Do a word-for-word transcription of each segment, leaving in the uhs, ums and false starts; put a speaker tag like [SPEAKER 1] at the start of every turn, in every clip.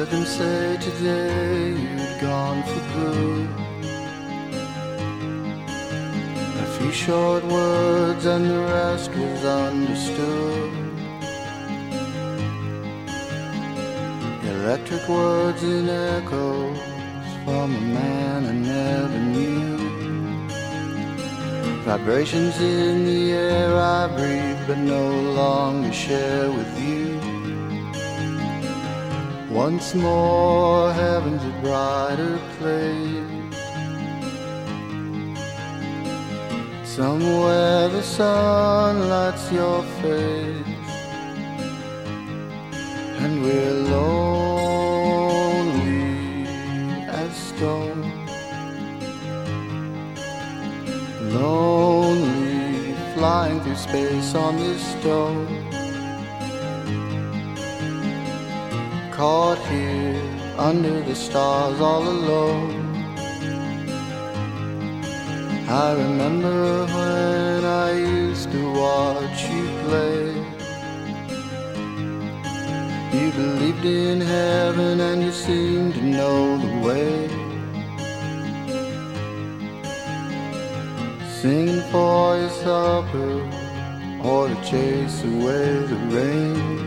[SPEAKER 1] heard them say today you'd gone for good. A few short words and the rest was understood. Electric words and echoes from a man I never knew. Vibrations in the air I breathe but no longer share with you. Once more, heaven's a brighter place. Somewhere the sun lights your face, and we're lonely as stone. Lonely, flying through space on this stone. Caught here under the stars all alone. I remember when I used to watch you play. You believed in heaven and you seemed to know the way. Singing for your supper or to chase away the rain.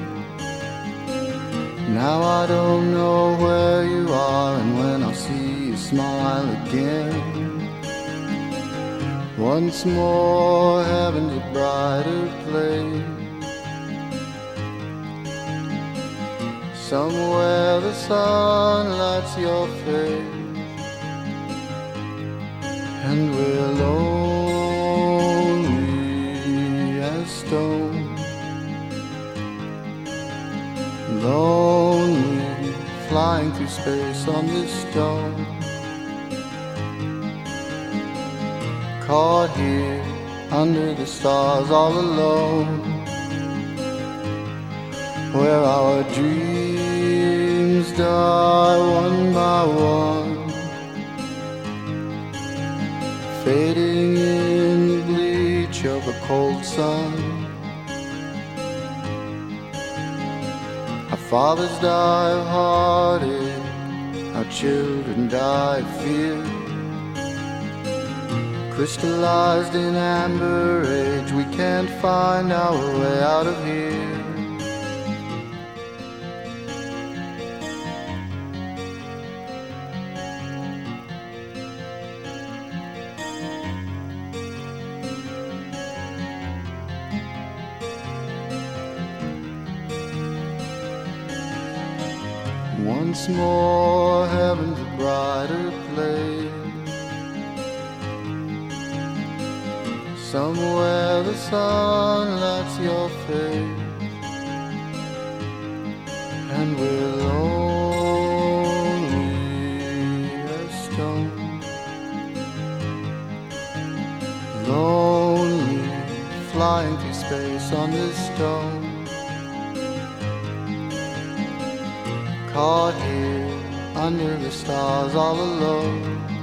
[SPEAKER 1] Now I don't know where you are and when I'll see you smile again. Once more, heaven's a brighter place. Somewhere the sun lights your face, and we're lonely as stone. Lonely, flying through space on this stone. Caught here under the stars all alone, where our dreams die one by one, fading in the bleach of a cold sun. Our fathers die of heartache, our children die of fear. Crystallized in amber age, we can't find our way out of here. Once more, heaven's a brighter place. Somewhere the sun lights your face, and we're lonely as stone. Lonely, flying through space on this stone. Caught here under the stars all alone.